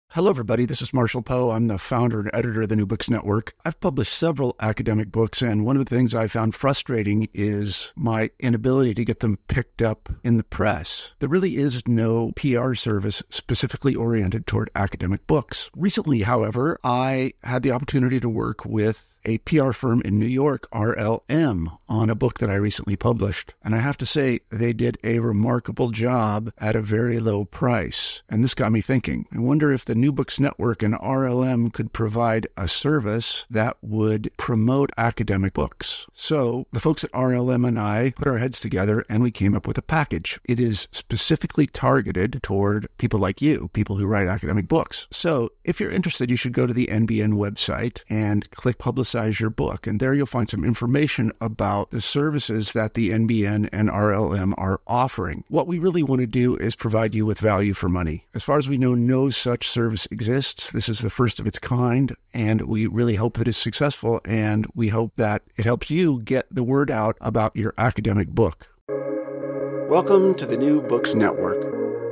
Hello, everybody. This is Marshall Poe. I'm the founder and editor of the New Books Network. I've published several academic books, and one of the things I found frustrating is my inability to get them picked up in the press. There really is no PR service specifically oriented toward academic books. Recently, however, I had the opportunity to work with a PR firm in New York, RLM, on a book that I recently published. And I have to say, they did a remarkable job at a very low price. And this got me thinking. I wonder if the New Books Network and RLM could provide a service that would promote academic books. So the folks at RLM and I put our heads together and we came up with a package. It is specifically targeted toward people like you, people who write academic books. So if you're interested, you should go to the NBN website and click Publicize Your Book. And there you'll find some information about the services that the NBN and RLM are offering. What we really want to do is provide you with value for money. As far as we know, no such service exists. This is the first of its kind, and we really hope that it's successful, and we hope that it helps you get the word out about your academic book. Welcome to the New Books Network.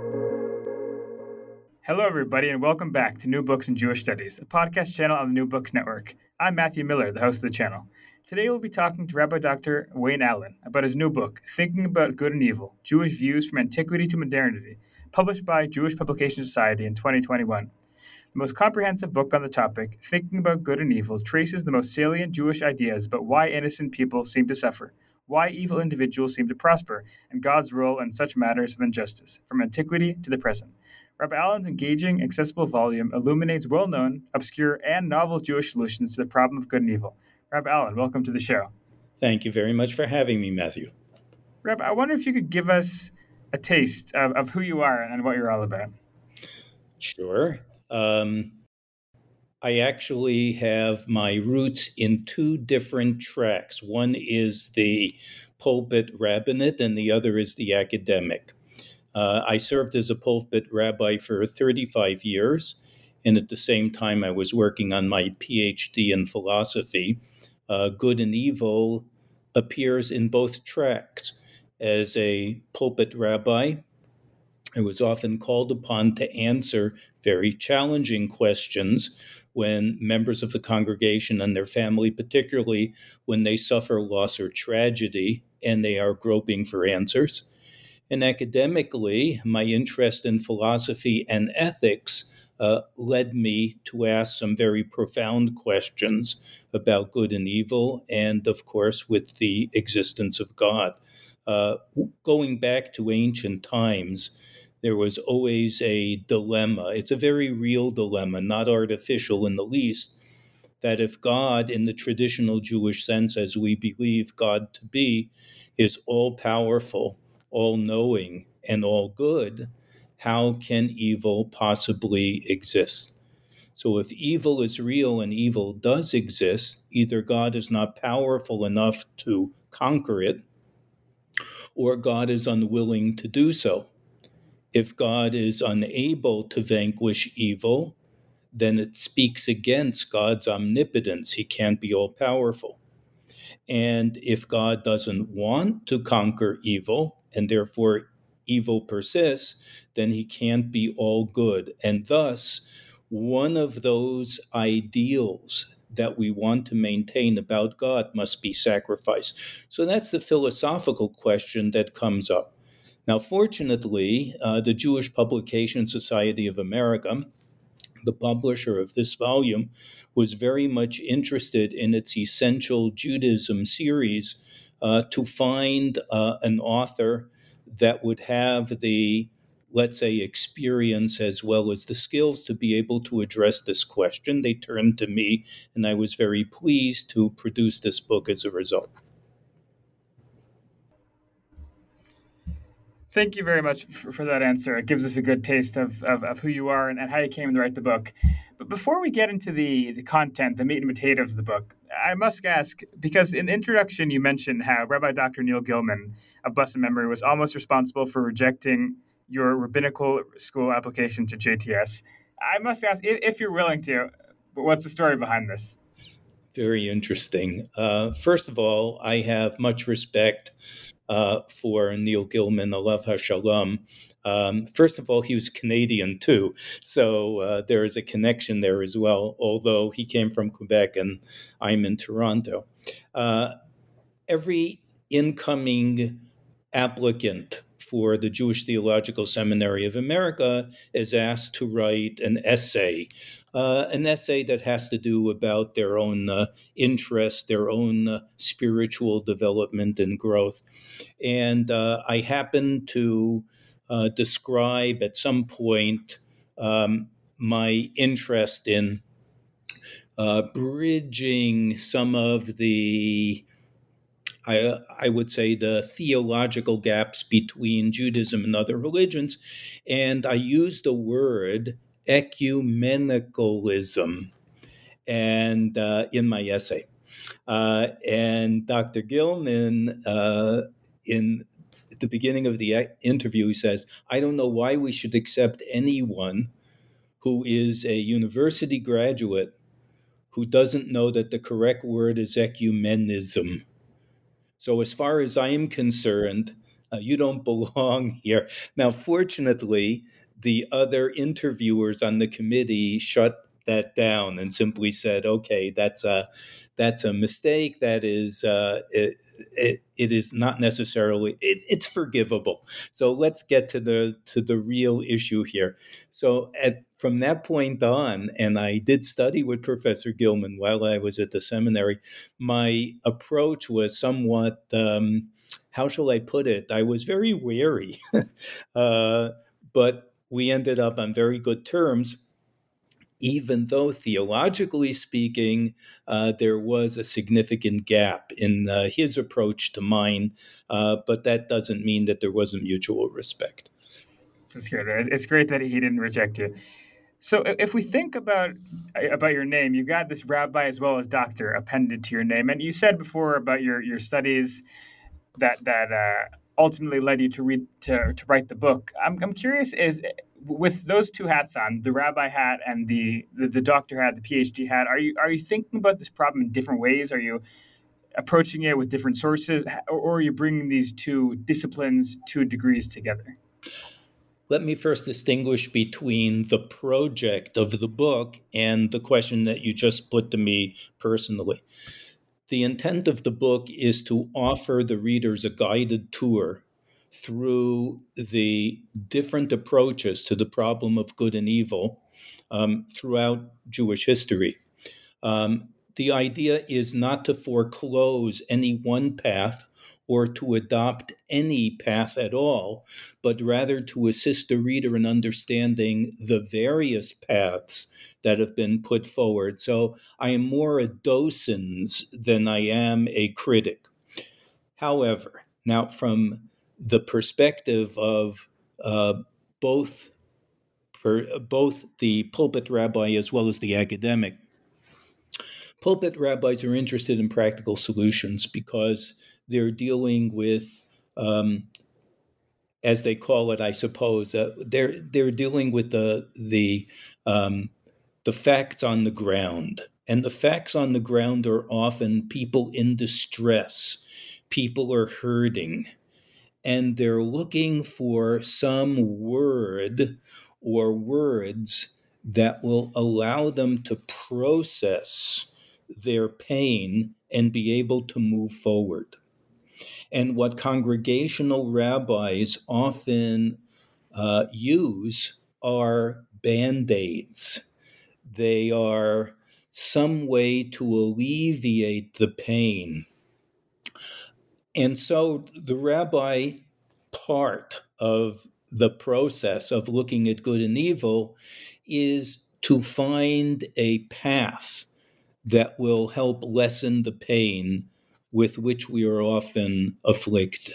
Hello, everybody, and welcome back to New Books in Jewish Studies, a podcast channel on the New Books Network. I'm Matthew Miller, the host of the channel. Today, we'll be talking to Rabbi Dr. Wayne Allen about his new book, Thinking About Good and Evil, Jewish Views from Antiquity to Modernity, published by Jewish Publication Society in 2021. The most comprehensive book on the topic, Thinking About Good and Evil, traces the most salient Jewish ideas about why innocent people seem to suffer, why evil individuals seem to prosper, and God's role in such matters of injustice, from antiquity to the present. Rabbi Allen's engaging, accessible volume illuminates well-known, obscure, and novel Jewish solutions to the problem of good and evil. Rabbi Allen, welcome to the show. Thank you very much for having me, Matthew. Rabbi, I wonder if you could give us a taste of who you are and what you're all about. Sure. I actually have my roots in two different tracks. One is the pulpit rabbinate, and the other is the academic. I served as a pulpit rabbi for 35 years, and at the same time I was working on my PhD in philosophy. Good and evil appears in both tracks. As a pulpit rabbi, I was often called upon to answer very challenging questions when members of the congregation and their family, particularly when they suffer loss or tragedy and they are groping for answers. And academically, my interest in philosophy and ethics led me to ask some very profound questions about good and evil, and of course, with the existence of God. Going back to ancient times, there was always a dilemma. It's a very real dilemma, not artificial in the least, that if God, in the traditional Jewish sense, as we believe God to be, is all-powerful, all-knowing, and all-good, how can evil possibly exist? So if evil is real and evil does exist, either God is not powerful enough to conquer it, or God is unwilling to do so. If God is unable to vanquish evil, then it speaks against God's omnipotence. He can't be all-powerful. And if God doesn't want to conquer evil, and therefore evil persists, then he can't be all good. And thus, one of those ideals that we want to maintain about God must be sacrifice. So that's the philosophical question that comes up. Now, fortunately, the Jewish Publication Society of America, the publisher of this volume, was very much interested in its Essential Judaism series to find an author that would have the, let's say, experience as well as the skills to be able to address this question. They turned to me, and I was very pleased to produce this book as a result. Thank you very much for that answer. It gives us a good taste of who you are and how you came to write the book. But before we get into the content, the meat and potatoes of the book, I must ask, because in the introduction you mentioned how Rabbi Dr. Neil Gilman of blessed memory was almost responsible for rejecting your rabbinical school application to JTS. I must ask, if you're willing to, what's the story behind this? Very interesting. First of all, I have much respect for Neil Gilman, Alav HaShalom. First of all, he was Canadian too, so there is a connection there as well, although he came from Quebec and I'm in Toronto. Every incoming applicant for the Jewish Theological Seminary of America is asked to write an essay that has to do about their own interest, their own spiritual development and growth. And I happen to describe at some point my interest in bridging some of the I would say the theological gaps between Judaism and other religions. And I use the word ecumenicalism and in my essay. And Dr. Gilman, in the beginning of the interview, he says, I don't know why we should accept anyone who is a university graduate who doesn't know that the correct word is ecumenism. So as far as I am concerned, you don't belong here. Now, fortunately, the other interviewers on the committee shut that down and simply said, "Okay, that's a mistake. That is, it is not necessarily. It's forgivable." So let's get to the real issue here. So from that point on, and I did study with Professor Gilman while I was at the seminary, my approach was somewhat, how shall I put it? I was very wary, but we ended up on very good terms, even though theologically speaking, there was a significant gap in his approach to mine, but that doesn't mean that there wasn't mutual respect. That's good. It's great that he didn't reject you. So if we think about your name, you've got this rabbi as well as doctor appended to your name. And you said before about your studies that ultimately led you to write the book. I'm curious, is with those two hats on, the rabbi hat and the doctor hat, the PhD hat, are you thinking about this problem in different ways? Are you approaching it with different sources, or are you bringing these two disciplines, two degrees together? Let me first distinguish between the project of the book and the question that you just put to me personally. The intent of the book is to offer the readers a guided tour through the different approaches to the problem of good and evil throughout Jewish history. The idea is not to foreclose any one path or to adopt any path at all, but rather to assist the reader in understanding the various paths that have been put forward. So I am more a docens than I am a critic. However, now from the perspective of both the pulpit rabbi as well as the academic, pulpit rabbis are interested in practical solutions because they're dealing with, as they call it, I suppose, they're dealing with the facts on the ground, and the facts on the ground are often people in distress, people are hurting, and they're looking for some word or words that will allow them to process their pain and be able to move forward. And what congregational rabbis often use are Band-Aids. They are some way to alleviate the pain. And so the rabbi part of the process of looking at good and evil is to find a path that will help lessen the pain with which we are often afflicted.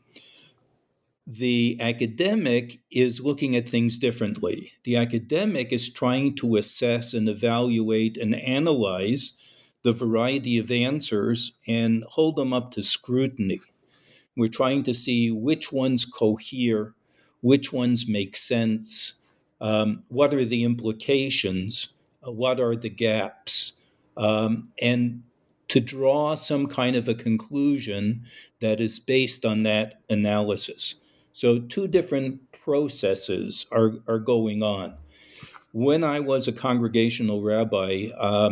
The academic is looking at things differently. The academic is trying to assess and evaluate and analyze the variety of answers and hold them up to scrutiny. We're trying to see which ones cohere, which ones make sense, what are the implications, what are the gaps, and to draw some kind of a conclusion that is based on that analysis. So two different processes are going on. When I was a congregational rabbi,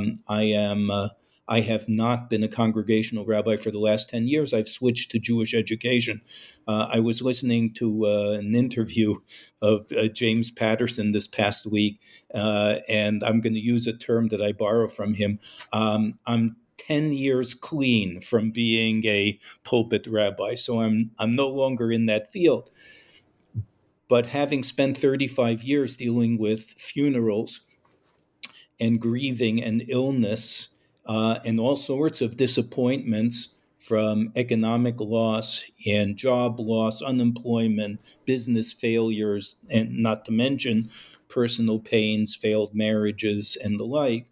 I have not been a congregational rabbi for the last 10 years. I've switched to Jewish education. I was listening to an interview of James Patterson this past week, and I'm going to use a term that I borrow from him. I'm 10 years clean from being a pulpit rabbi, so I'm no longer in that field. But having spent 35 years dealing with funerals and grieving and illness and all sorts of disappointments from economic loss and job loss, unemployment, business failures, and not to mention personal pains, failed marriages, and the like,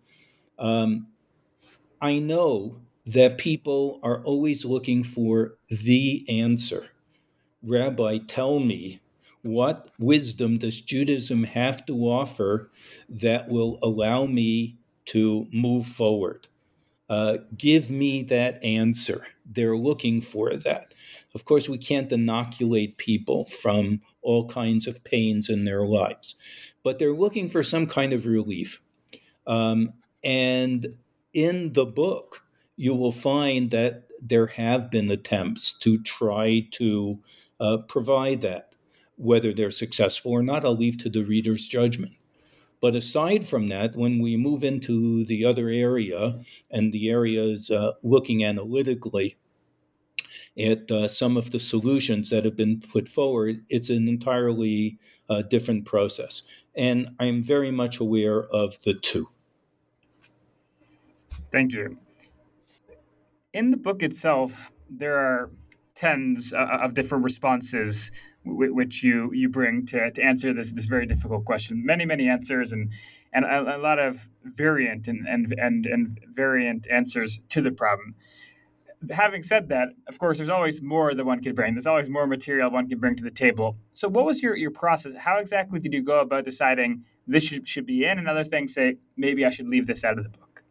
I know that people are always looking for the answer. Rabbi, tell me, what wisdom does Judaism have to offer that will allow me to move forward? Give me that answer. They're looking for that. Of course, we can't inoculate people from all kinds of pains in their lives, but they're looking for some kind of relief. And in the book, you will find that there have been attempts to try to provide that. Whether they're successful or not, I'll leave to the reader's judgment. But aside from that, when we move into the other area, and the area is looking analytically at some of the solutions that have been put forward, it's an entirely different process. And I'm very much aware of the two. Thank you. In the book itself, there are tens of different responses which you bring to answer this very difficult question. Many answers and a lot of variant and variant answers to the problem. Having said that, of course, there's always more that one can bring. There's always more material one can bring to the table. So what was your process? How exactly did you go about deciding this should be in, and other things say, maybe I should leave this out of the book?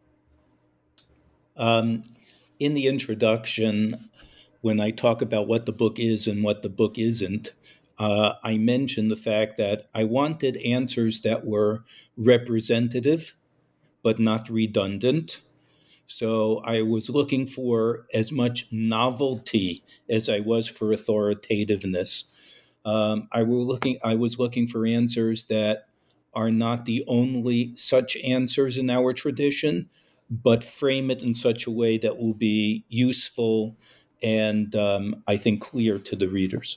In the introduction, when I talk about what the book is and what the book isn't, I mentioned the fact that I wanted answers that were representative but not redundant. So I was looking for as much novelty as I was for authoritativeness. I was looking for answers that are not the only such answers in our tradition, but frame it in such a way that will be useful and I think clear to the readers.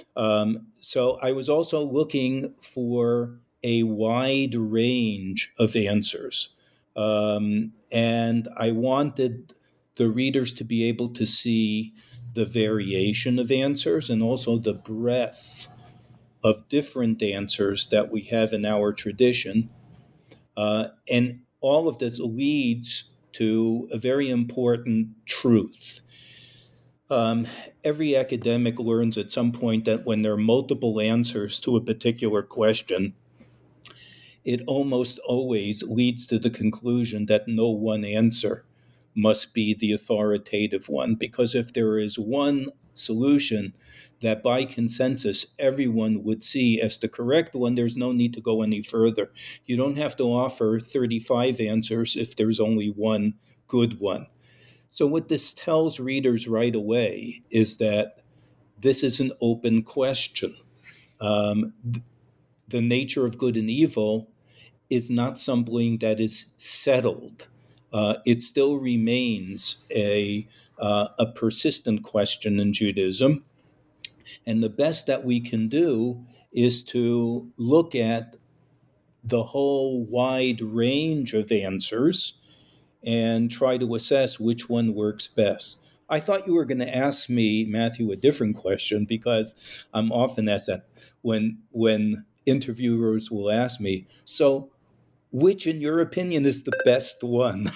So I was also looking for a wide range of answers. And I wanted the readers to be able to see the variation of answers and also the breadth of different answers that we have in our tradition. And all of this leads to a very important truth. Every academic learns at some point that when there are multiple answers to a particular question, it almost always leads to the conclusion that no one answer must be the authoritative one. Because if there is one solution that by consensus everyone would see as the correct one, there's no need to go any further. You don't have to offer 35 answers if there's only one good one. So what this tells readers right away is that this is an open question. The nature of good and evil is not something that is settled. It still remains a persistent question in Judaism. And the best that we can do is to look at the whole wide range of answers and try to assess which one works best. I thought you were going to ask me, Matthew, a different question, because I'm often asked that when interviewers will ask me, so which, in your opinion, is the best one?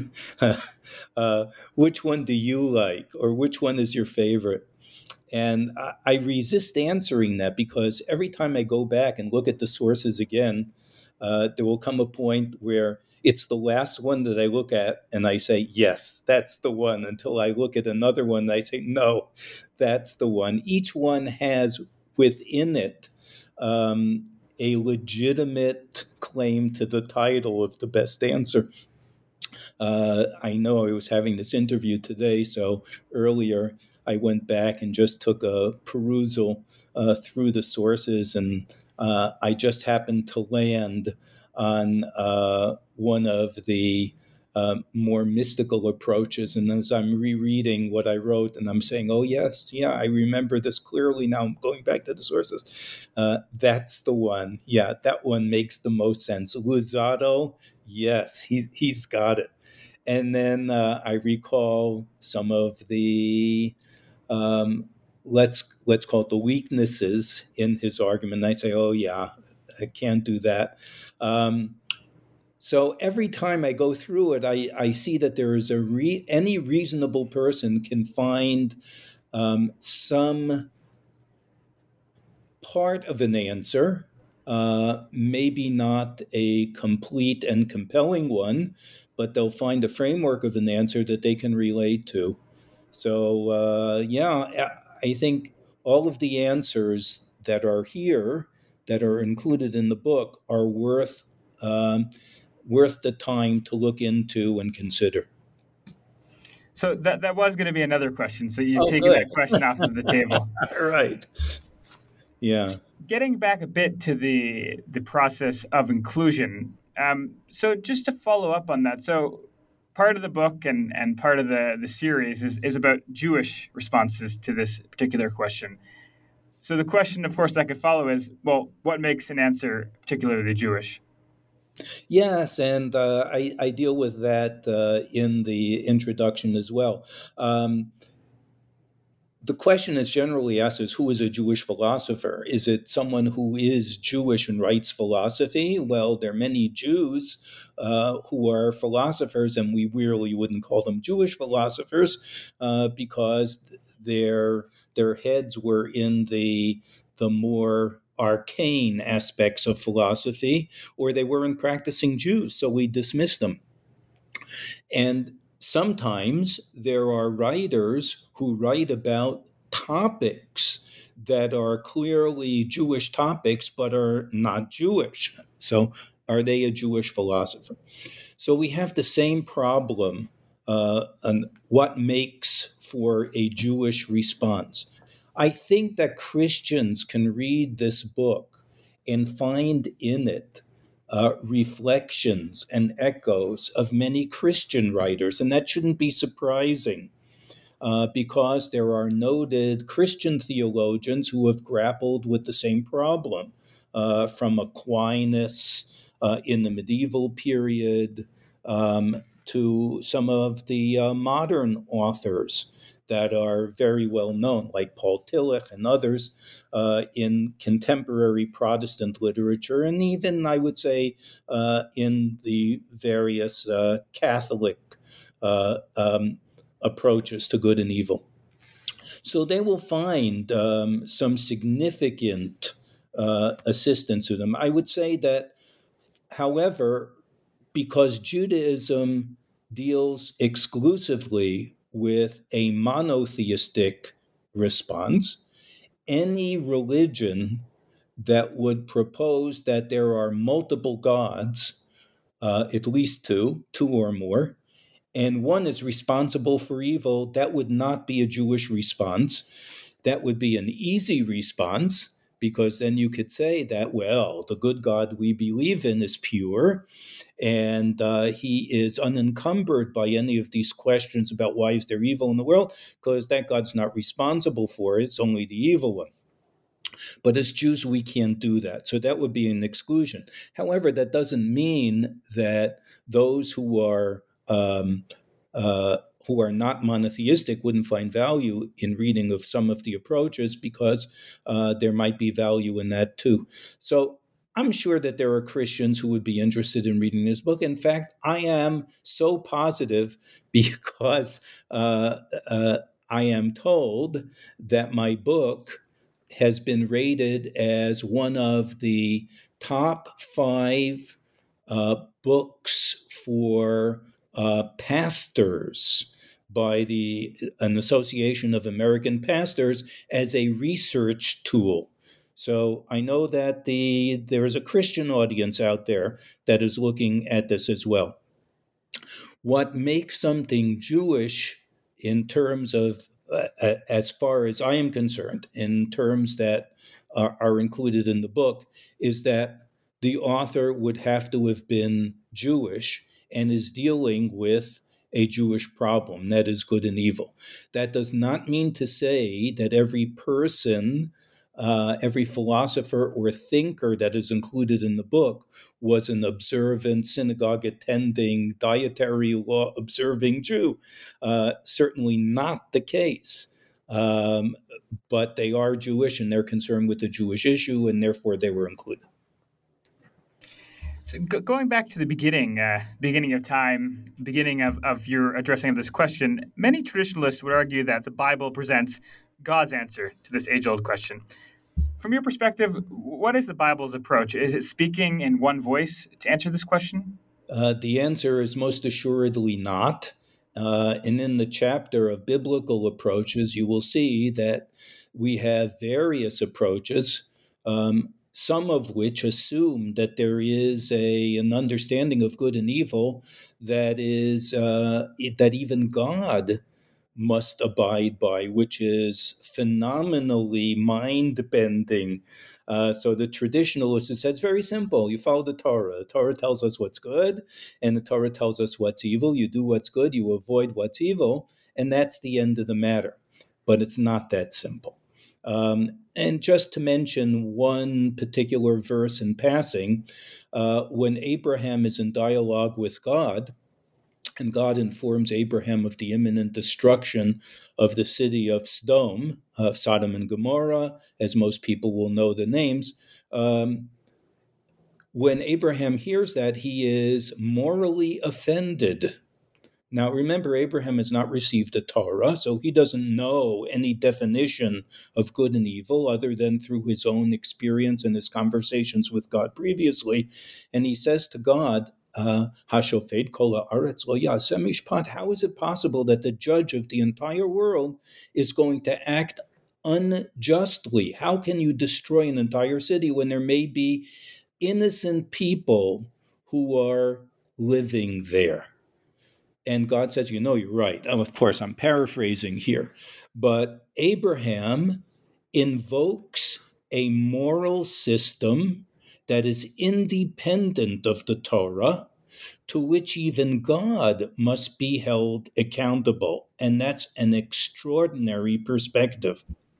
Which one do you like, or which one is your favorite? And I resist answering that because every time I go back and look at the sources again, there will come a point where it's the last one that I look at and I say, yes, that's the one, until I look at another one and I say, no, that's the one. Each one has within it a legitimate claim to the title of the best answer. I know I was having this interview today, so earlier I went back and just took a perusal through the sources, and I just happened to land on one of the more mystical approaches. And as I'm rereading what I wrote, and I'm saying, oh, yes, yeah, I remember this clearly. Now I'm going back to the sources. That's the one. Yeah, that one makes the most sense. Luzzatto, yes, he's got it. And then I recall some of the let's call it the weaknesses in his argument. And I say, oh yeah, I can't do that. So every time I go through it, I see that there is any reasonable person can find some part of an answer, maybe not a complete and compelling one, but they'll find a framework of an answer that they can relate to. So, I think all of the answers that are here, that are included in the book, are worth the time to look into and consider. So that was going to be another question. So you've taken that question off of the table. All right. Yeah. Getting back a bit to the process of inclusion. So just to follow up on that. So part of the book and part of the series is about Jewish responses to this particular question. So the question, of course, that could follow is, well, what makes an answer particularly Jewish? Yes, and I deal with that in the introduction as well. The question is generally asked is, who is a Jewish philosopher? Is it someone who is Jewish and writes philosophy? Well, there are many Jews who are philosophers, and we really wouldn't call them Jewish philosophers because their heads were in the more arcane aspects of philosophy, or they weren't practicing Jews, so we dismiss them. And sometimes there are writers who write about topics that are clearly Jewish topics but are not Jewish. So are they a Jewish philosopher? So we have the same problem on what makes for a Jewish response. I think that Christians can read this book and find in it reflections and echoes of many Christian writers, and that shouldn't be surprising because there are noted Christian theologians who have grappled with the same problem, from Aquinas in the medieval period to some of the modern authors that are very well known, like Paul Tillich and others in contemporary Protestant literature, and even, I would say, in the various Catholic approaches to good and evil. So they will find some significant assistance to them. I would say that, however, because Judaism deals exclusively with a monotheistic response, any religion that would propose that there are multiple gods, at least two or more, and one is responsible for evil, that would not be a Jewish response. That would be an easy response, because then you could say that, well, the good God we believe in is pure, and he is unencumbered by any of these questions about why is there evil in the world, because that God's not responsible for it. It's only the evil one. But as Jews, we can't do that. So that would be an exclusion. However, that doesn't mean that those who are not monotheistic wouldn't find value in reading of some of the approaches, because there might be value in that too. So I'm sure that there are Christians who would be interested in reading this book. In fact, I am so positive because I am told that my book has been rated as one of the top 5 books for pastors by an Association of American Pastors as a research tool. So I know that there is a Christian audience out there that is looking at this as well. What makes something Jewish in terms of, as far as I am concerned, in terms that are included in the book, is that the author would have to have been Jewish and is dealing with a Jewish problem, that is good and evil. That does not mean to say that every person, every philosopher or thinker that is included in the book was an observant, synagogue attending, dietary law observing Jew. Certainly not the case. But they are Jewish and they're concerned with the Jewish issue, and therefore they were included. So going back to the beginning of time, beginning of your addressing of this question, many traditionalists would argue that the Bible presents God's answer to this age-old question. From your perspective, what is the Bible's approach? Is it speaking in one voice to answer this question? The answer is most assuredly not. And in the chapter of biblical approaches, you will see that we have various approaches, some of which assume that there is an understanding of good and evil that is that even God must abide by, which is phenomenally mind-bending. So the traditionalist says it's very simple. You follow the Torah. The Torah tells us what's good, and the Torah tells us what's evil. You do what's good, you avoid what's evil, and that's the end of the matter. But it's not that simple. And just to mention one particular verse in passing, when Abraham is in dialogue with God, and God informs Abraham of the imminent destruction of the city of Sodom, of Sodom and Gomorrah, as most people will know the names. When Abraham hears that, he is morally offended. Now, remember, Abraham has not received the Torah, so he doesn't know any definition of good and evil other than through his own experience and his conversations with God previously. And he says to God, Hashofet kol haaretz lo ya'aseh mishpat. How is it possible that the judge of the entire world is going to act unjustly? How can you destroy an entire city when there may be innocent people who are living there? And God says, you're right. Of course, I'm paraphrasing here. But Abraham invokes a moral system that is independent of the Torah, to which even God must be held accountable. And that's an extraordinary perspective.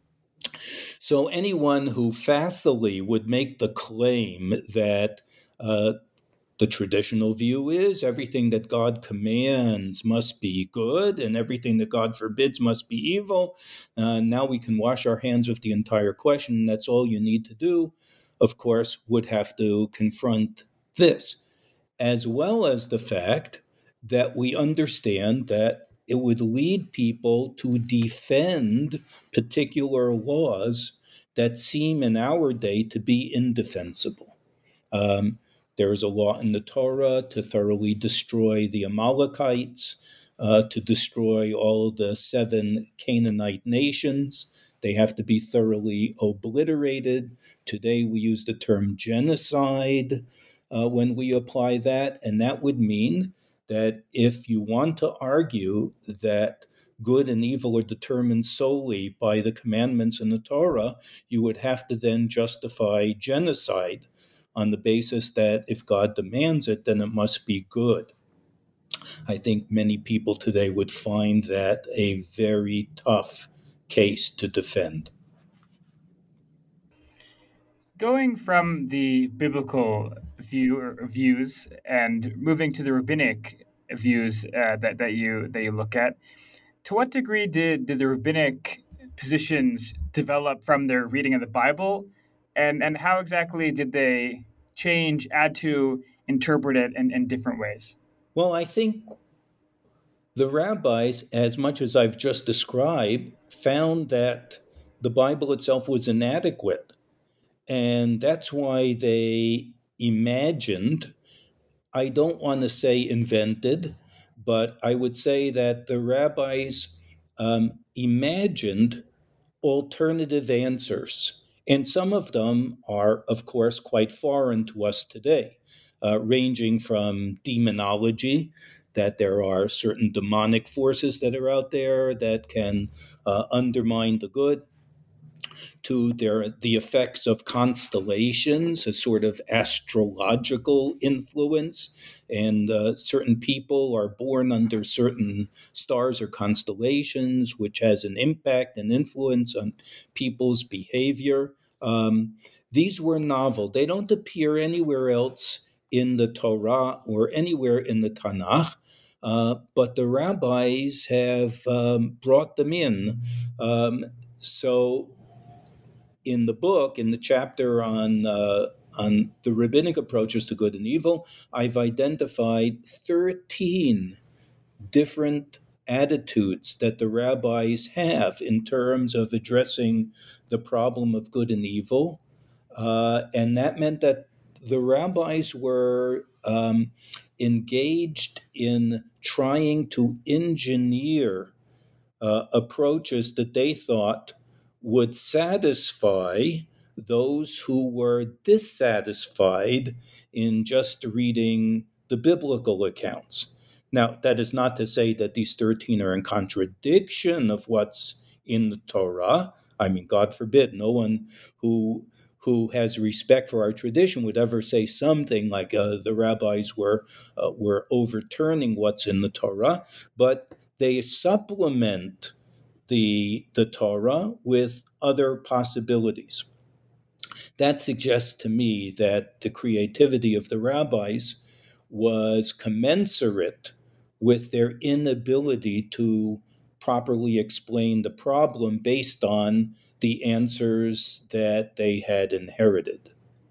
So anyone who facilely would make the claim that the traditional view is everything that God commands must be good and everything that God forbids must be evil. Now we can wash our hands of the entire question. That's all you need to do, of course, would have to confront this, as well as the fact that we understand that it would lead people to defend particular laws that seem in our day to be indefensible. There is a law in the Torah to thoroughly destroy the Amalekites, to destroy all the 7 Canaanite nations. They have to be thoroughly obliterated. Today we use the term genocide when we apply that, and that would mean that if you want to argue that good and evil are determined solely by the commandments in the Torah, you would have to then justify genocide on the basis that if God demands it, then it must be good. I think many people today would find that a very tough case to defend. Going from the biblical views and moving to the rabbinic views that you look at, to what degree did the rabbinic positions develop from their reading of the Bible, and how exactly did they change, add to, interpret it in different ways? Well, I think the rabbis, as much as I've just described, found that the Bible itself was inadequate. And that's why they imagined, I don't want to say invented, but I would say that the rabbis imagined alternative answers. And some of them are, of course, quite foreign to us today, ranging from demonology, that there are certain demonic forces that are out there that can undermine the good, to the effects of constellations, a sort of astrological influence, and certain people are born under certain stars or constellations, which has an impact and influence on people's behavior. These were novel. They don't appear anywhere else in the Torah or anywhere in the Tanakh. But the rabbis have brought them in. So in the book, in the chapter on the rabbinic approaches to good and evil, I've identified 13 different attitudes that the rabbis have in terms of addressing the problem of good and evil. And that meant that the rabbis were engaged in trying to engineer approaches that they thought would satisfy those who were dissatisfied in just reading the biblical accounts. Now, that is not to say that these 13 are in contradiction of what's in the Torah. I mean, God forbid, no one who has respect for our tradition would ever say something like the rabbis were overturning what's in the Torah, but they supplement the Torah with other possibilities. That suggests to me that the creativity of the rabbis was commensurate with their inability to properly explain the problem based on the answers that they had inherited.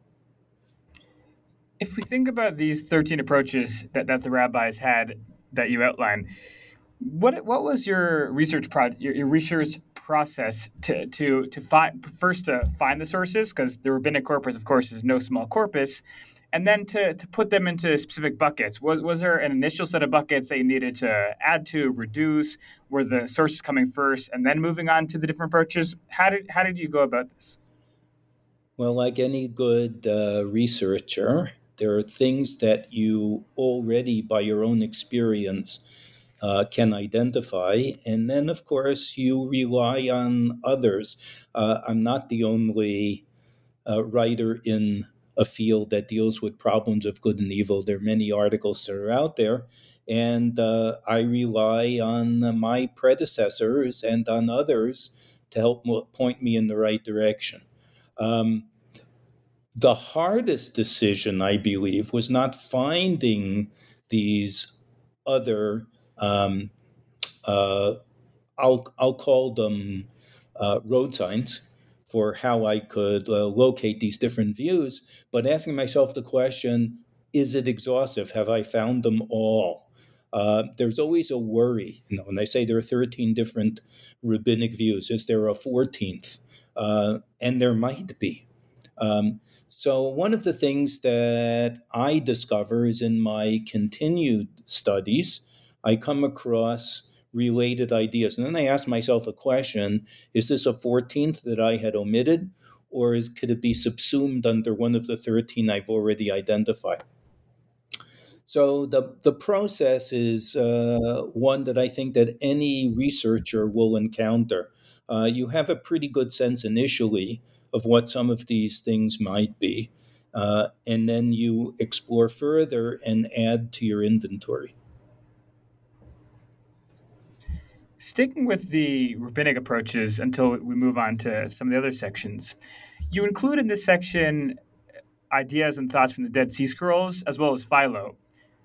If we think about these 13 approaches that the rabbis had that you outlined, what was your research your research process to find the sources, because the rabbinic corpus, of course, is no small corpus, and then to put them into specific buckets? Was there an initial set of buckets that you needed to add to, reduce? Were the sources coming first and then moving on to the different approaches? How did you go about this? Well, like any good researcher, there are things that you already, by your own experience, can identify. And then, of course, you rely on others. I'm not the only writer in a field that deals with problems of good and evil. There are many articles that are out there. And I rely on my predecessors and on others to help point me in the right direction. The hardest decision, I believe, was not finding these other I'll call them road signs for how I could locate these different views, but asking myself the question, is it exhaustive? Have I found them all? There's always a worry. When I say there are 13 different rabbinic views, is there a 14th? And there might be. So one of the things that I discover is in my continued studies, I come across related ideas. And then I ask myself a question, is this a 14th that I had omitted, or could it be subsumed under one of the 13 I've already identified? So the process is one that I think that any researcher will encounter. You have a pretty good sense initially of what some of these things might be, and then you explore further and add to your inventory. Sticking with the rabbinic approaches until we move on to some of the other sections, you include in this section ideas and thoughts from the Dead Sea Scrolls as well as Philo.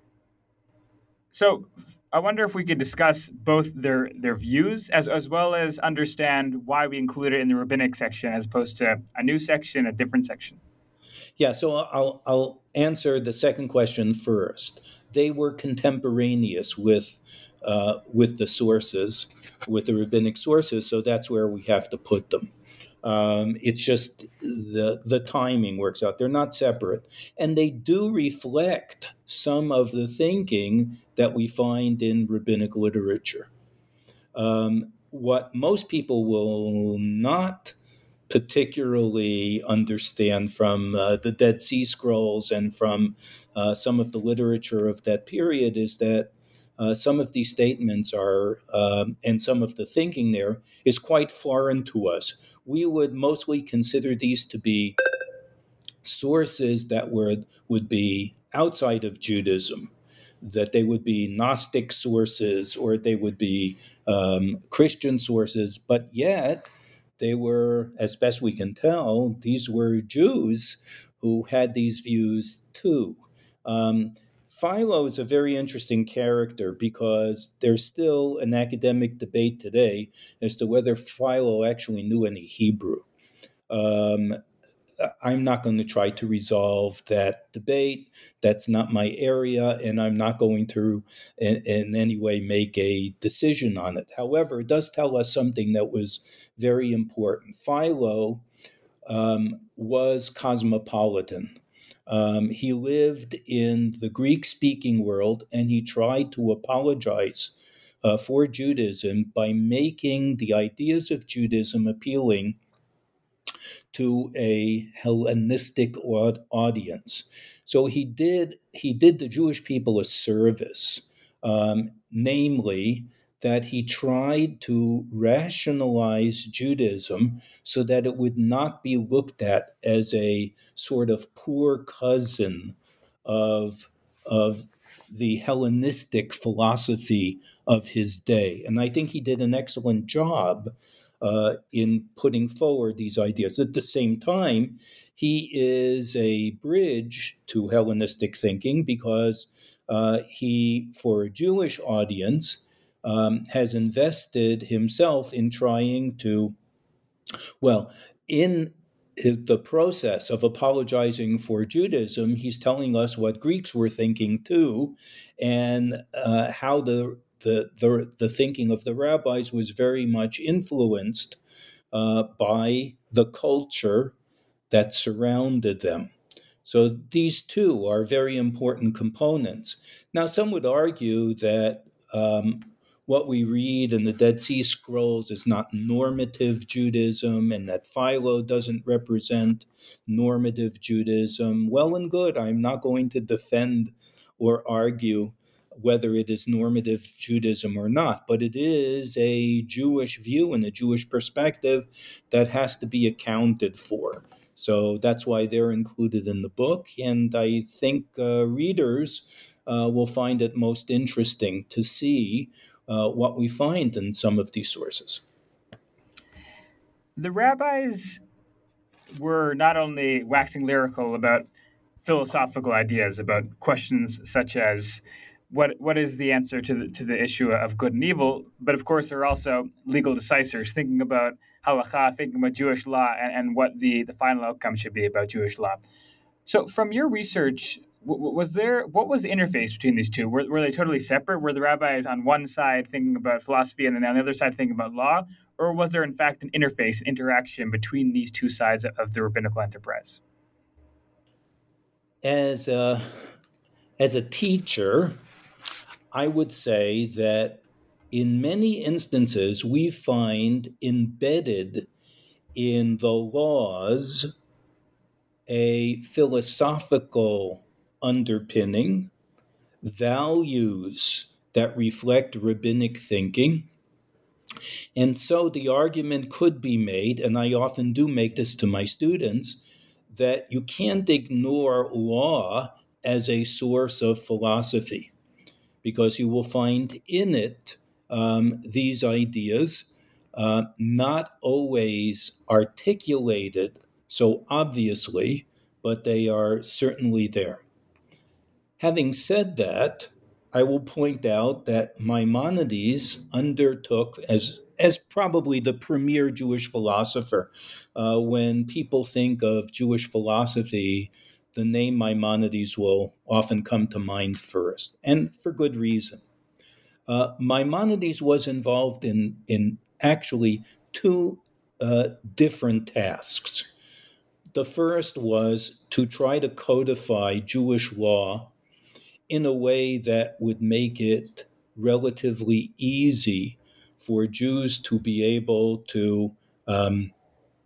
So I wonder if we could discuss both their views as well as understand why we include it in the rabbinic section as opposed to a new section, a different section. Yeah, so I'll answer the second question first. They were contemporaneous with the sources, with the rabbinic sources, so that's where we have to put them. It's just the timing works out. They're not separate. And they do reflect some of the thinking that we find in rabbinic literature. What most people will not particularly understand from the Dead Sea Scrolls and from some of the literature of that period is that some of these statements are, and some of the thinking there is quite foreign to us. We would mostly consider these to be sources that would be outside of Judaism, that they would be Gnostic sources or they would be Christian sources, but yet they were, as best we can tell, these were Jews who had these views too. Philo is a very interesting character because there's still an academic debate today as to whether Philo actually knew any Hebrew. I'm not going to try to resolve that debate. That's not my area, and I'm not going to in any way make a decision on it. However, it does tell us something that was very important. Philo was cosmopolitan. He lived in the Greek-speaking world, and he tried to apologize for Judaism by making the ideas of Judaism appealing to a Hellenistic audience. So he did the Jewish people a service, namely that he tried to rationalize Judaism so that it would not be looked at as a sort of poor cousin of the Hellenistic philosophy of his day. And I think he did an excellent job in putting forward these ideas. At the same time, he is a bridge to Hellenistic thinking because he, for a Jewish audience, has invested himself in trying to, in the process of apologizing for Judaism, he's telling us what Greeks were thinking too, and how the thinking of the rabbis was very much influenced by the culture that surrounded them. So these two are very important components. Now, some would argue that what we read in the Dead Sea Scrolls is not normative Judaism and that Philo doesn't represent normative Judaism. Well and good. I'm not going to defend or argue whether it is normative Judaism or not, but it is a Jewish view and a Jewish perspective that has to be accounted for. So that's why they're included in the book, and I think readers will find it most interesting to see what we find in some of these sources. The rabbis were not only waxing lyrical about philosophical ideas, about questions such as what is the answer to the issue of good and evil, but of course there are also legal decisors thinking about halakha, thinking about Jewish law, and what the final outcome should be about Jewish law. So from your research, what was the interface between these two? Were they totally separate? Were the rabbis on one side thinking about philosophy and then on the other side thinking about law? Or was there in fact an interface, an interaction between these two sides of the rabbinical enterprise? As a teacher, I would say that in many instances we find embedded in the laws a philosophical underpinning, values that reflect rabbinic thinking. And so the argument could be made, and I often do make this to my students, that you can't ignore law as a source of philosophy, because you will find in it these ideas not always articulated so obviously, but they are certainly there. Having said that, I will point out that Maimonides undertook, as probably the premier Jewish philosopher, when people think of Jewish philosophy, the name Maimonides will often come to mind first, and for good reason. Maimonides was involved in actually two different tasks. The first was to try to codify Jewish law in a way that would make it relatively easy for Jews to be able to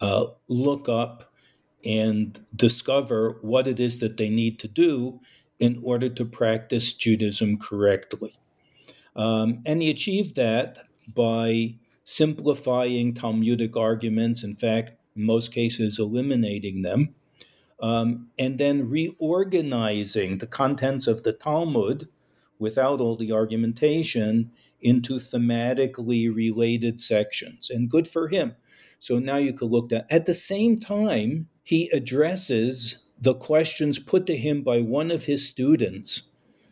look up and discover what it is that they need to do in order to practice Judaism correctly. And he achieved that by simplifying Talmudic arguments, in fact, in most cases, eliminating them, and then reorganizing the contents of the Talmud without all the argumentation into thematically related sections. And good for him. So now you could look at the same time, he addresses the questions put to him by one of his students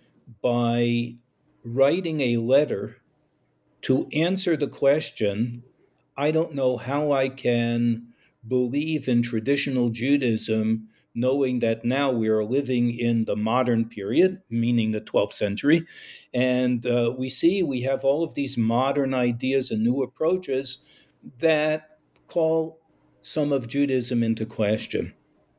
by writing a letter to answer the question, I don't know how I can believe in traditional Judaism, knowing that now we are living in the modern period, meaning the 12th century, and we have all of these modern ideas and new approaches that call some of Judaism into question.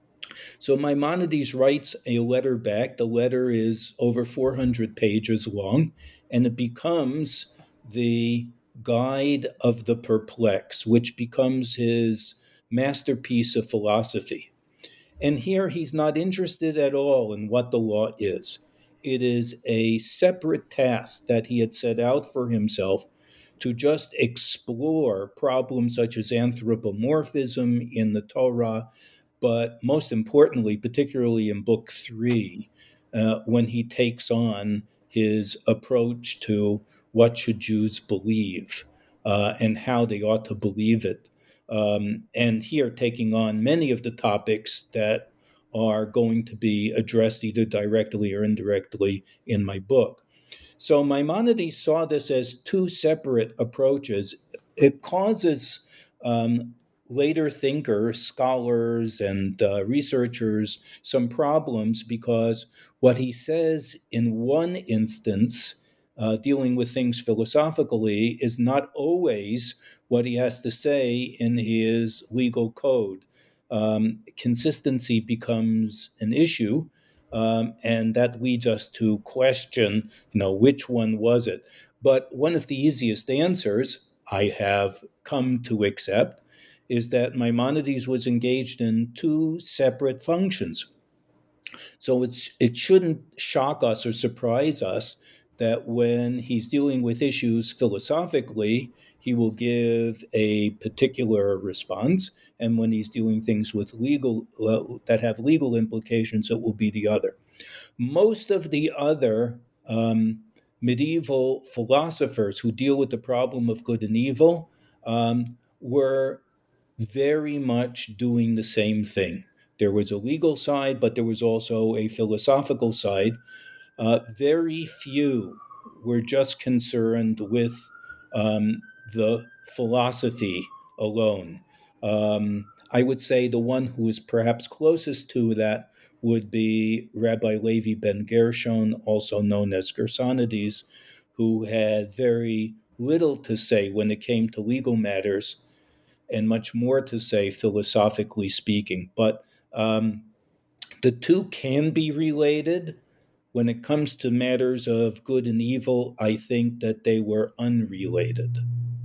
So Maimonides writes a letter back. The letter is over 400 pages long, and it becomes the Guide of the Perplexed, which becomes his masterpiece of philosophy. And here he's not interested at all in what the law is. It is a separate task that he had set out for himself to just explore problems such as anthropomorphism in the Torah, but most importantly, particularly in Book 3, when he takes on his approach to what should Jews believe and how they ought to believe it. And here taking on many of the topics that are going to be addressed either directly or indirectly in my book. So Maimonides saw this as two separate approaches. It causes later thinkers, scholars, and researchers some problems because what he says in one instance, dealing with things philosophically, is not always what he has to say in his legal code. Consistency becomes an issue, and that leads us to question, which one was it? But one of the easiest answers I have come to accept is that Maimonides was engaged in two separate functions. So it shouldn't shock us or surprise us that when he's dealing with issues philosophically, he will give a particular response, and when he's dealing things with legal that have legal implications, it will be the other. Most of the other medieval philosophers who deal with the problem of good and evil were very much doing the same thing. There was a legal side, but there was also a philosophical side. Very few were just concerned with the philosophy alone. I would say the one who is perhaps closest to that would be Rabbi Levi ben Gershon, also known as Gersonides, who had very little to say when it came to legal matters and much more to say philosophically speaking. But the two can be related. When it comes to matters of good and evil, I think that they were unrelated.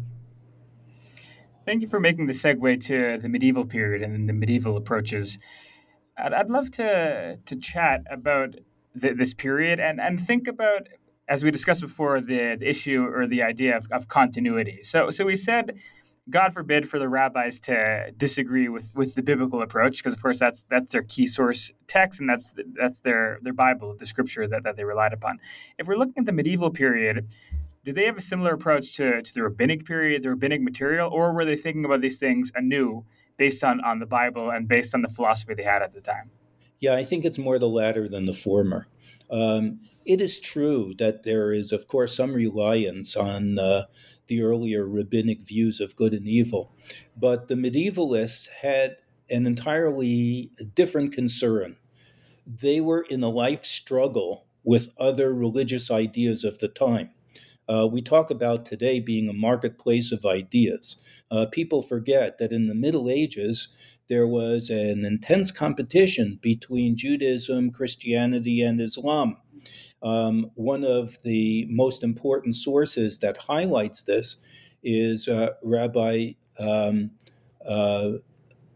Thank you for making the segue to the medieval period and the medieval approaches. I'd love to chat about this period and think about, as we discussed before, the issue or the idea of continuity. So we said, God forbid for the rabbis to disagree with the biblical approach, because of course that's their key source text, and that's their Bible, the scripture that they relied upon. If we're looking at the medieval period, did they have a similar approach to the rabbinic period, the rabbinic material, or were they thinking about these things anew based on the Bible and based on the philosophy they had at the time? Yeah, I think it's more the latter than the former. It is true that there is, of course, some reliance on the earlier rabbinic views of good and evil, but the medievalists had an entirely different concern. They were in a life struggle with other religious ideas of the time. We talk about today being a marketplace of ideas. People forget that in the Middle Ages, there was an intense competition between Judaism, Christianity, and Islam. One of the most important sources that highlights this is Rabbi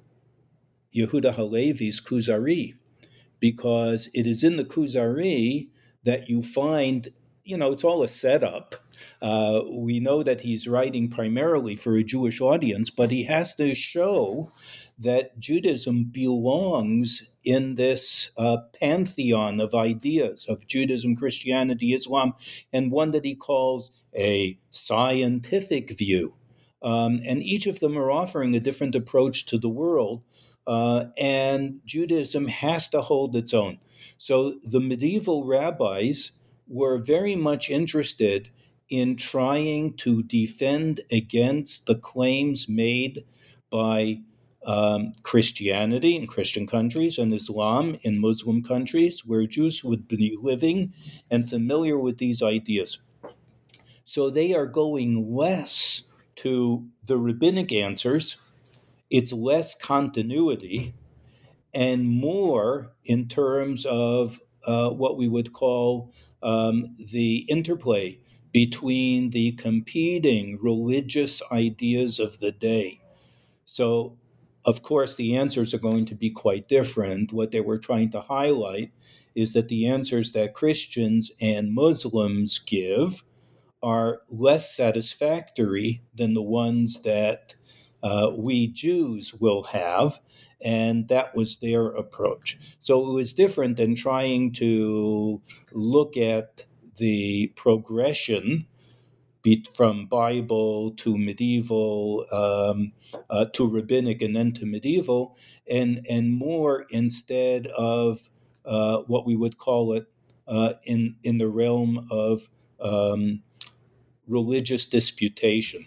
Yehuda Halevi's Kuzari, because it is in the Kuzari that you find, it's all a setup. We know that he's writing primarily for a Jewish audience, but he has to show that Judaism belongs in this pantheon of ideas of Judaism, Christianity, Islam, and one that he calls a scientific view. And each of them are offering a different approach to the world, and Judaism has to hold its own. So the medieval rabbis were very much interested in trying to defend against the claims made by Christianity in Christian countries and Islam in Muslim countries, where Jews would be living and familiar with these ideas. So they are going less to the rabbinic answers, it's less continuity, and more in terms of what we would call the interplay between the competing religious ideas of the day. So, of course, the answers are going to be quite different. What they were trying to highlight is that the answers that Christians and Muslims give are less satisfactory than the ones that we Jews will have, and that was their approach. So it was different than trying to look at the progression from Bible to medieval, to rabbinic, and then to medieval, and more instead of what we would call it in the realm of religious disputation.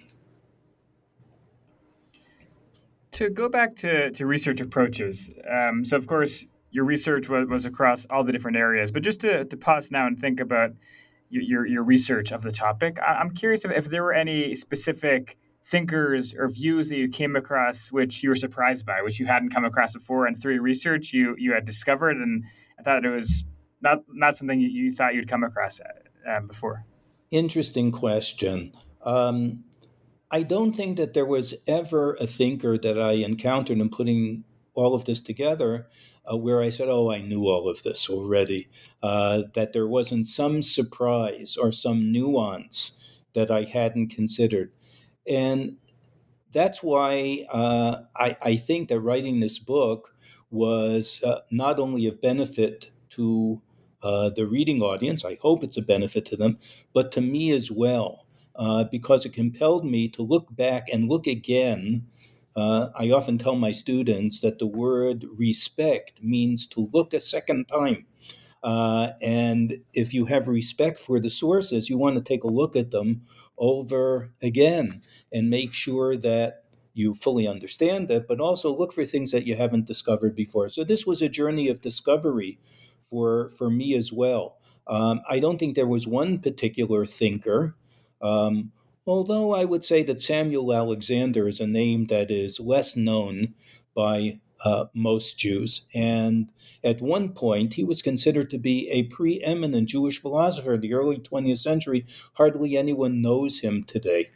To go back to research approaches, so of course your research was across all the different areas, but just to pause now and think about your research of the topic, I'm curious if there were any specific thinkers or views that you came across which you were surprised by, which you hadn't come across before, and through your research you had discovered, and I thought it was not something you thought you'd come across before. Interesting question. I don't think that there was ever a thinker that I encountered in putting all of this together where I said, oh, I knew all of this already, that there wasn't some surprise or some nuance that I hadn't considered. And that's why I think that writing this book was not only of benefit to the reading audience, I hope it's a benefit to them, but to me as well, because it compelled me to look back and look again. I often tell my students that the word respect means to look a second time. And if you have respect for the sources, you want to take a look at them over again and make sure that you fully understand it, but also look for things that you haven't discovered before. So this was a journey of discovery for me as well. I don't think there was one particular thinker, although I would say that Samuel Alexander is a name that is less known by most Jews. And at one point, he was considered to be a preeminent Jewish philosopher in the early 20th century. Hardly anyone knows him today.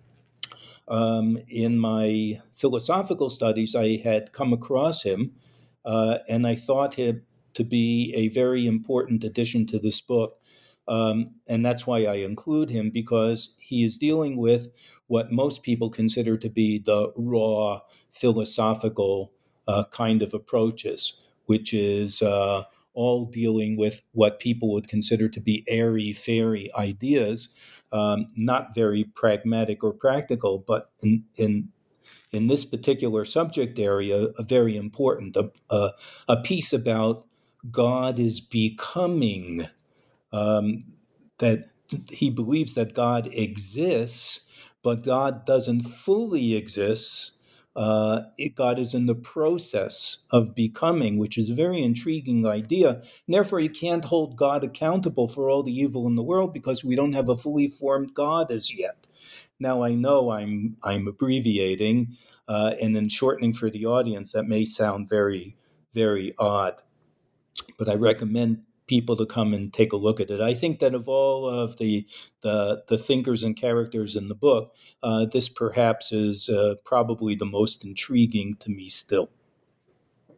In my philosophical studies, I had come across him, and I thought him to be a very important addition to this book. And that's why I include him, because he is dealing with what most people consider to be the raw philosophical kind of approaches, which is all dealing with what people would consider to be airy-fairy ideas, not very pragmatic or practical, but in this particular subject area, a very important, a piece about God is becoming, that he believes that God exists, but God doesn't fully exist. God is in the process of becoming, which is a very intriguing idea. And therefore, you can't hold God accountable for all the evil in the world because we don't have a fully formed God as yet. Now, I know I'm abbreviating and then shortening for the audience. That may sound very, very odd, but I recommend people to come and take a look at it. I think that of all of the thinkers and characters in the book, this perhaps is probably the most intriguing to me still.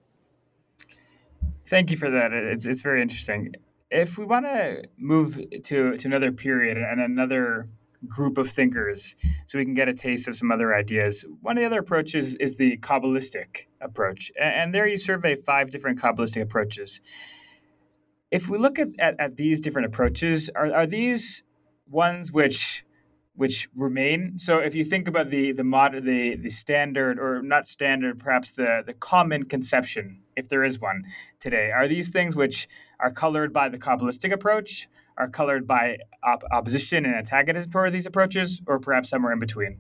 Thank you for that. It's very interesting. If we want to move to another period and another group of thinkers, so we can get a taste of some other ideas, one of the other approaches is the Kabbalistic approach, and there you survey 5 different Kabbalistic approaches. If we look at these different approaches, are these ones which remain? So if you think about the standard, or not standard, perhaps the common conception, if there is one today, are these things which are colored by the Kabbalistic approach, are colored by opposition and antagonism toward these approaches, or perhaps somewhere in between?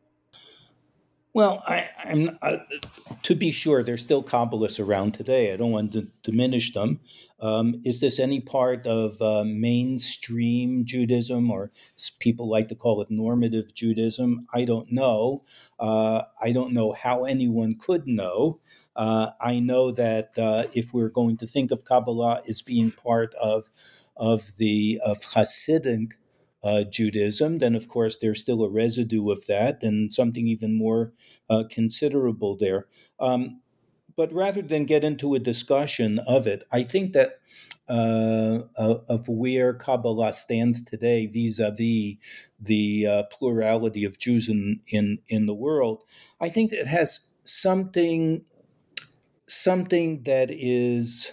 Well, to be sure, there's still Kabbalists around today. I don't want to diminish them. Is this any part of mainstream Judaism, or people like to call it normative Judaism? I don't know. I don't know how anyone could know. I know that if we're going to think of Kabbalah as being part of Hasidic Judaism, then of course there's still a residue of that and something even more considerable there. But rather than get into a discussion of it, I think that of where Kabbalah stands today vis-a-vis the plurality of Jews in the world, I think it has something that is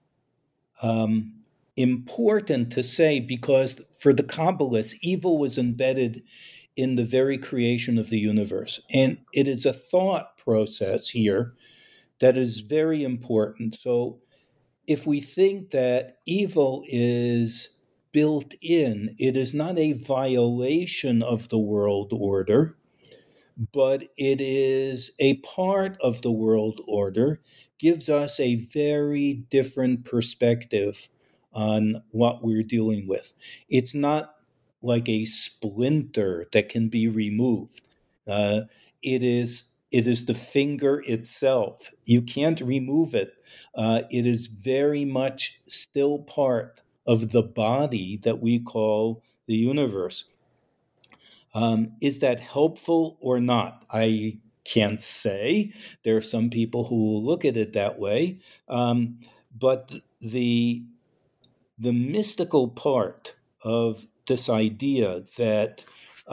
important to say, because for the Kabbalists, evil was embedded in the very creation of the universe. And it is a thought process here that is very important. So if we think that evil is built in, it is not a violation of the world order, but it is a part of the world order, gives us a very different perspective on what we're dealing with. It's not like a splinter that can be removed. It is the finger itself. You can't remove it. It is very much still part of the body that we call the universe. Is that helpful or not? I can't say. There are some people who will look at it that way. But the mystical part of this idea that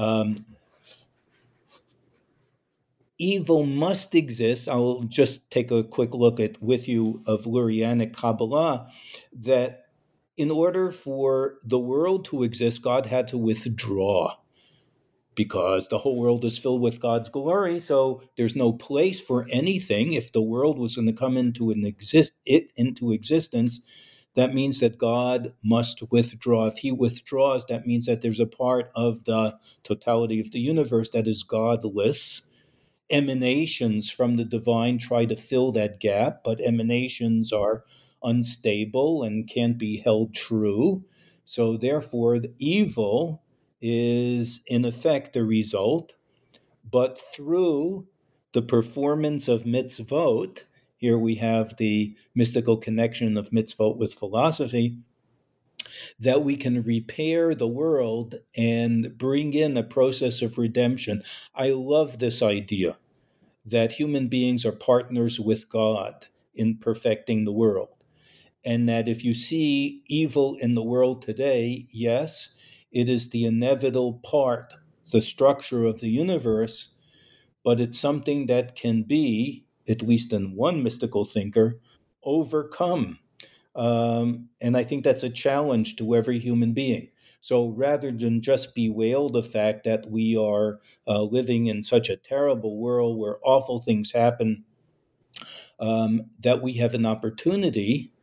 evil must exist, I'll just take a quick look with you of Lurianic Kabbalah, that in order for the world to exist, God had to withdraw, because the whole world is filled with God's glory. So there's no place for anything. If the world was going to come into existence, that means that God must withdraw. If he withdraws, that means that there's a part of the totality of the universe that is godless. Emanations from the divine try to fill that gap, but emanations are unstable and can't be held true. So therefore, the evil is in effect a result, but through the performance of mitzvot, here we have the mystical connection of mitzvot with philosophy, that we can repair the world and bring in a process of redemption. I love this idea that human beings are partners with God in perfecting the world. And that if you see evil in the world today, yes, it is the inevitable part, the structure of the universe, but it's something that can be, at least in one mystical thinker, overcome. And I think that's a challenge to every human being. So rather than just bewail the fact that we are living in such a terrible world where awful things happen, that we have an opportunity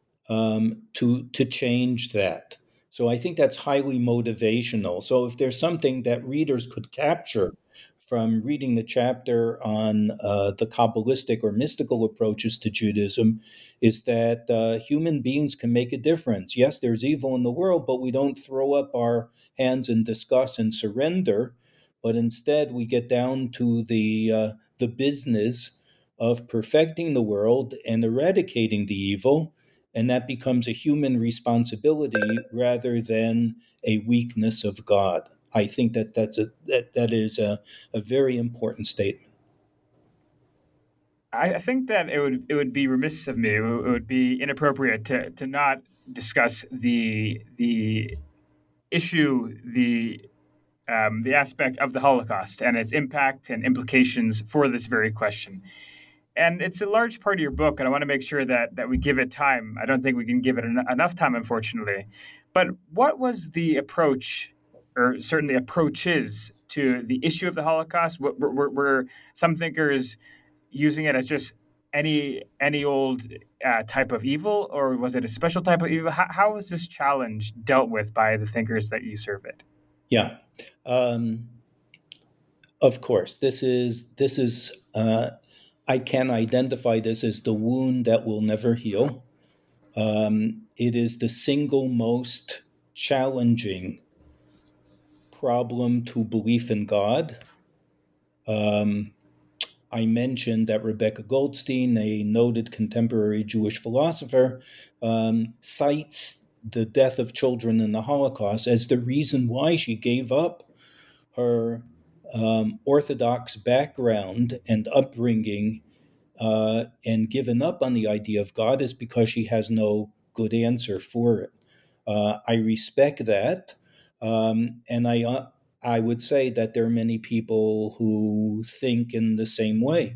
to change that. So I think that's highly motivational. So if there's something that readers could capture from reading the chapter on the Kabbalistic or mystical approaches to Judaism, is that human beings can make a difference. Yes, there's evil in the world, but we don't throw up our hands in disgust and surrender, but instead we get down to the business of perfecting the world and eradicating the evil, and that becomes a human responsibility rather than a weakness of God. I think that is a very important statement. I think that it would be remiss of me. It would be inappropriate to not discuss the issue, the aspect of the Holocaust and its impact and implications for this very question. And it's a large part of your book, and I want to make sure that we give it time. I don't think we can give it enough time, unfortunately. But what was the approach, or certainly approaches, to the issue of the Holocaust? Were some thinkers using it as just any old type of evil, or was it a special type of evil? How was this challenge dealt with by the thinkers that you surveyed? Yeah. Of course, this is I can identify this as the wound that will never heal. It is the single most challenging problem to belief in God. I mentioned that Rebecca Goldstein, a noted contemporary Jewish philosopher, cites the death of children in the Holocaust as the reason why she gave up her Orthodox background and upbringing and given up on the idea of God is because she has no good answer for it. I respect that, and I would say that there are many people who think in the same way.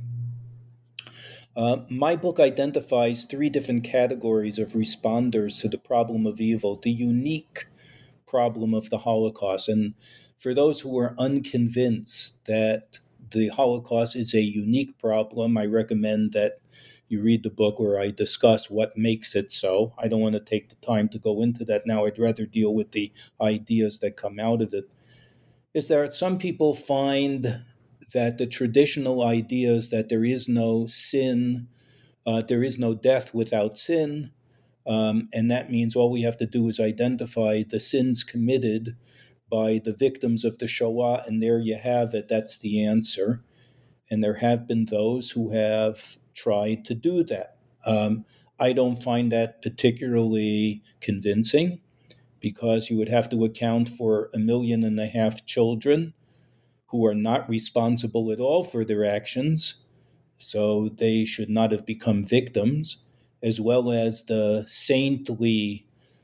My book identifies 3 different categories of responders to the problem of evil, the unique problem of the Holocaust. And for those who are unconvinced that the Holocaust is a unique problem, I recommend that you read the book where I discuss what makes it so. I don't want to take the time to go into that now. I'd rather deal with the ideas that come out of it. Is that some people find that the traditional ideas that there is no sin, there is no death without sin, and that means all we have to do is identify the sins committed by the victims of the Shoah, and there you have it. That's the answer. And there have been those who have tried to do that. I don't find that particularly convincing because you would have to account for 1.5 million children who are not responsible at all for their actions, so they should not have become victims, as well as the saintly,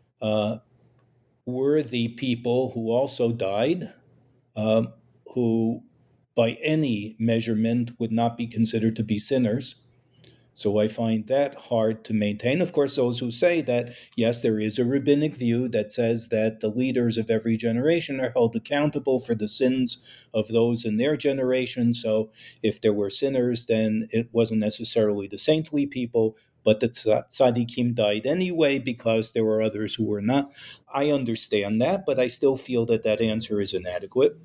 worthy people who also died, who by any measurement would not be considered to be sinners. So I find that hard to maintain. Of course, those who say that, yes, there is a rabbinic view that says that the leaders of every generation are held accountable for the sins of those in their generation. So if there were sinners, then it wasn't necessarily the saintly people, but the tzaddikim died anyway because there were others who were not. I understand that, but I still feel that that answer is inadequate.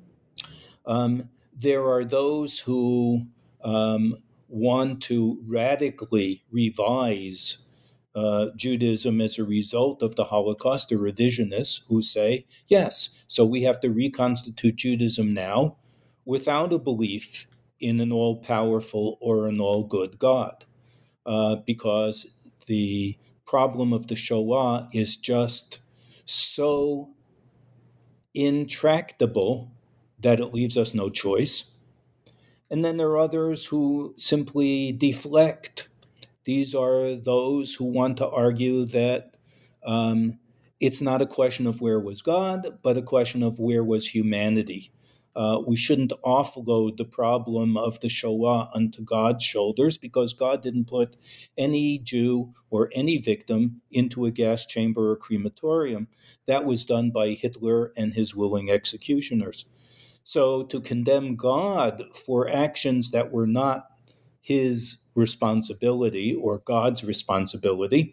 There are those who want to radically revise Judaism as a result of the Holocaust, the revisionists who say, yes, so we have to reconstitute Judaism now without a belief in an all-powerful or an all-good God, because the problem of the Shoah is just so intractable that it leaves us no choice. And then there are others who simply deflect. These are those who want to argue that it's not a question of where was God, but a question of where was humanity. We shouldn't offload the problem of the Shoah onto God's shoulders because God didn't put any Jew or any victim into a gas chamber or crematorium. That was done by Hitler and his willing executioners. So to condemn God for actions that were not his responsibility or God's responsibility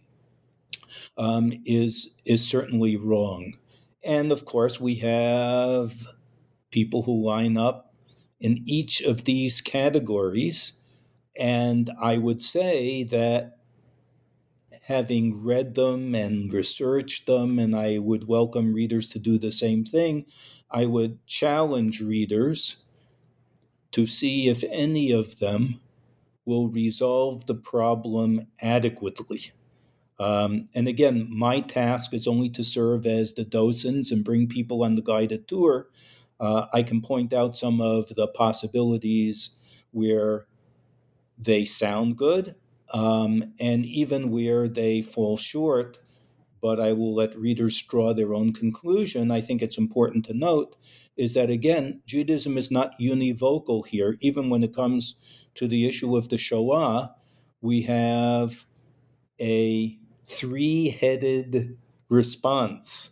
is certainly wrong. And of course, we have people who line up in each of these categories. And I would say that having read them and researched them, and I would welcome readers to do the same thing, I would challenge readers to see if any of them will resolve the problem adequately. And again, my task is only to serve as the docents and bring people on the guided tour. I can point out some of the possibilities where they sound good, and even where they fall short, but I will let readers draw their own conclusion. I think it's important to note is that, again, Judaism is not univocal here. Even when it comes to the issue of the Shoah, we have a three-headed response.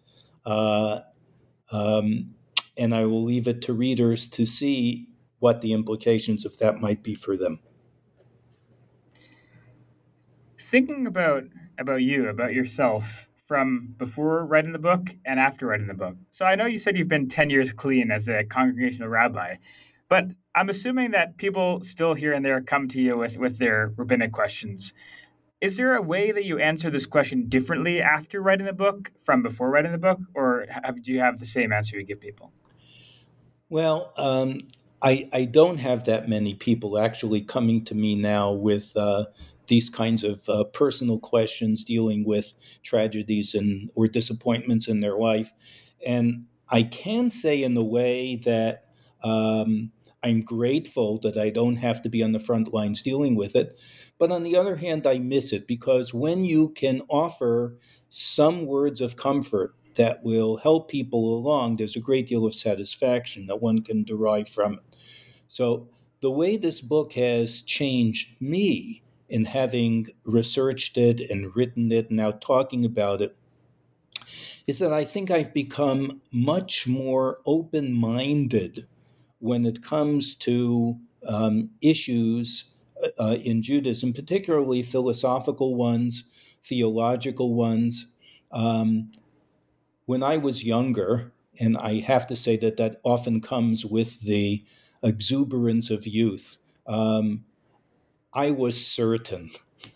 And I will leave it to readers to see what the implications of that might be for them. Thinking about yourself from before writing the book and after writing the book. So I know you said you've been 10 years clean as a congregational rabbi, but I'm assuming that people still here and there come to you with their rabbinic questions. Is there a way that you answer this question differently after writing the book from before writing the book, or do you have the same answer you give people? Well, I don't have that many people actually coming to me now with these kinds of personal questions dealing with tragedies or disappointments in their life. And I can say in a way that I'm grateful that I don't have to be on the front lines dealing with it. But on the other hand, I miss it, because when you can offer some words of comfort that will help people along, there's a great deal of satisfaction that one can derive from it. So the way this book has changed me in having researched it and written it and now talking about it is that I think I've become much more open-minded when it comes to issues in Judaism, particularly philosophical ones, theological ones. When I was younger, and I have to say that often comes with the exuberance of youth, I was certain.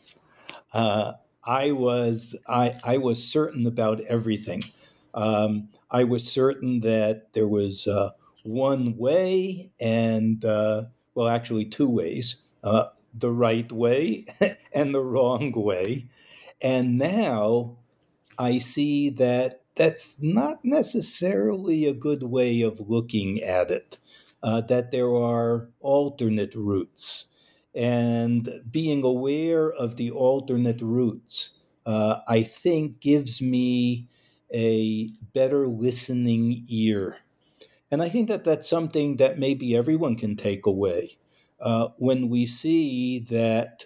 I was certain about everything. I was certain that there was one way, and actually two ways: the right way and the wrong way. And now I see that that's not necessarily a good way of looking at it. That there are alternate routes. And being aware of the alternate routes, I think, gives me a better listening ear. And I think that that's something that maybe everyone can take away when we see that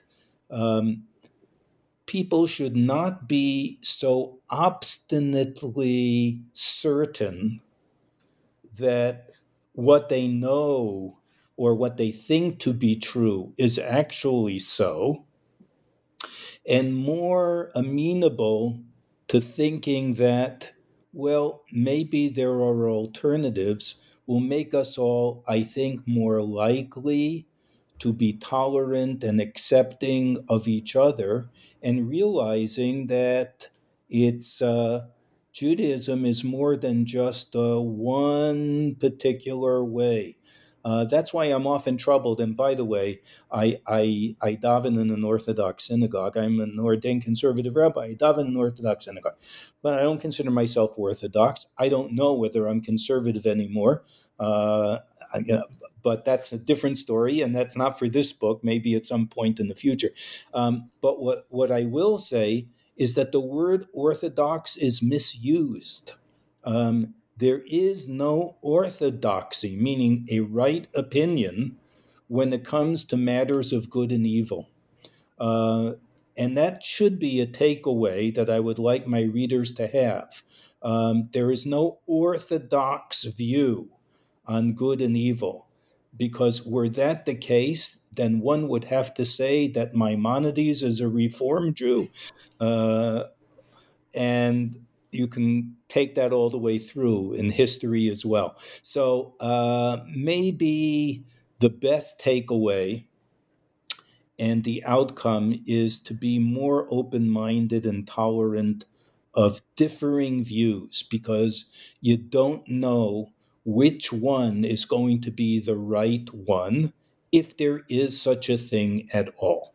people should not be so obstinately certain that what they know or what they think to be true is actually so, and more amenable to thinking that, well, maybe there are alternatives, will make us all, I think, more likely to be tolerant and accepting of each other, and realizing that it's Judaism is more than just one particular way. That's why I'm often troubled. And by the way, I daven in an Orthodox synagogue. I'm an ordained conservative rabbi. I daven in an Orthodox synagogue. But I don't consider myself Orthodox. I don't know whether I'm conservative anymore. But that's a different story, and that's not for this book, maybe at some point in the future. But what I will say is that the word orthodox is misused. There is no orthodoxy, meaning a right opinion, when it comes to matters of good and evil. And that should be a takeaway that I would like my readers to have. There is no orthodox view on good and evil, because were that the case, then one would have to say that Maimonides is a Reform Jew. And you can take that all the way through in history as well. So maybe the best takeaway and the outcome is to be more open-minded and tolerant of differing views, because you don't know which one is going to be the right one, if there is such a thing at all.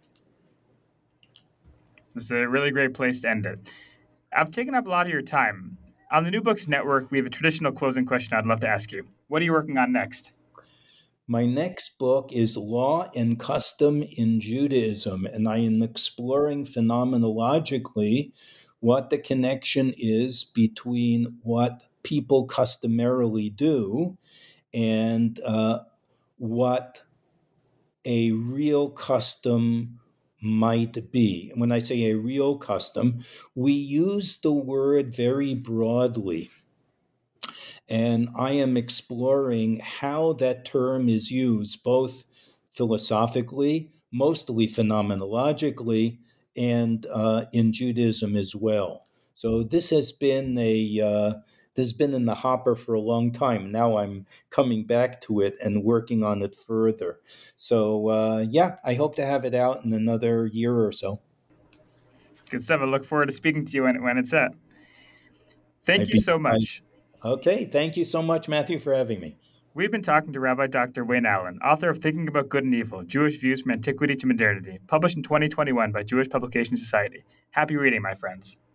This is a really great place to end it. I've taken up a lot of your time. On the New Books Network, we have a traditional closing question I'd love to ask you. What are you working on next? My next book is Law and Custom in Judaism, and I am exploring phenomenologically what the connection is between what people customarily do and what a real custom might be. When I say a real custom, we use the word very broadly. And I am exploring how that term is used, both philosophically, mostly phenomenologically, and in Judaism as well. So this has been in the hopper for a long time. Now I'm coming back to it and working on it further. So I hope to have it out in another year or so. Good stuff. I look forward to speaking to you when it's out. Thank you so much. Okay. Thank you so much, Matthew, for having me. We've been talking to Rabbi Dr. Wayne Allen, author of Thinking About Good and Evil, Jewish Views from Antiquity to Modernity, published in 2021 by Jewish Publication Society. Happy reading, my friends.